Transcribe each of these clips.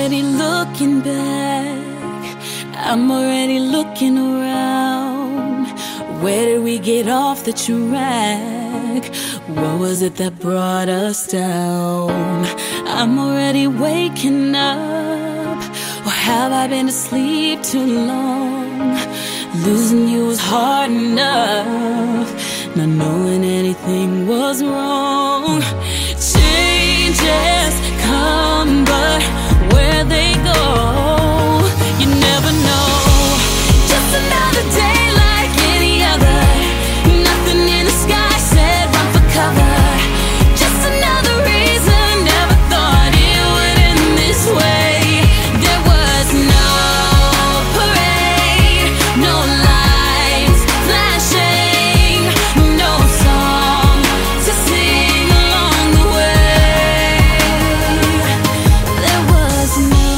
already looking back, I'm already looking around. Where did we get off the track? What was it that brought us down? I'm already waking up, or have I been asleep too long? Losing you was hard enough, not knowing anything was wrong. Changes come, but where they go, you never know. Just another day like any other, nothing in the sky said run for cover. Just another reason, never thought it would end this way. There was no parade, no lights flashing, no song to sing along the way. There was no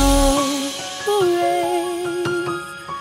parade.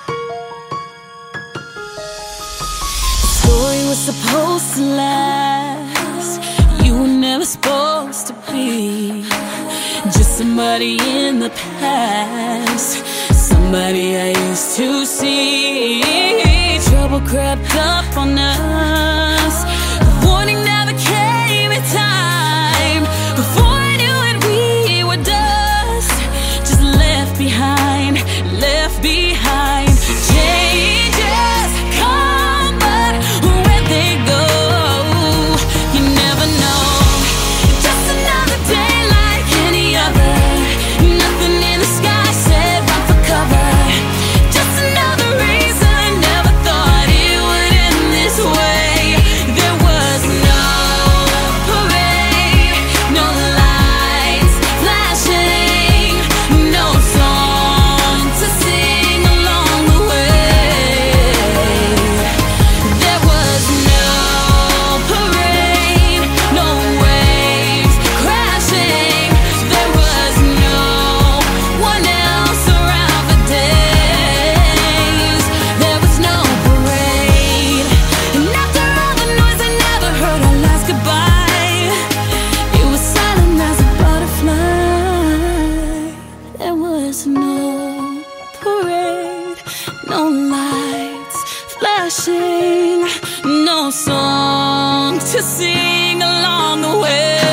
The story was supposed to last. You were never supposed to be just somebody in the past, somebody I used to see. Trouble crept up on us, the warning never came in time. Before I knew it, we were dust, just left behind, left behind. Changes come, but where they go, you never know. Just another day like any other, nothing in the sky said run for cover. Just another reason, never thought it would end this way. There was no parade, no lights flashing, no song to sing along the way. There was no parade, no waves crashing. There was no one else around for days. There was no parade, and after all the noise I never heard our last goodbye. It was silent as a butterfly. There was no parade, no lights flashing, no song to sing along the way.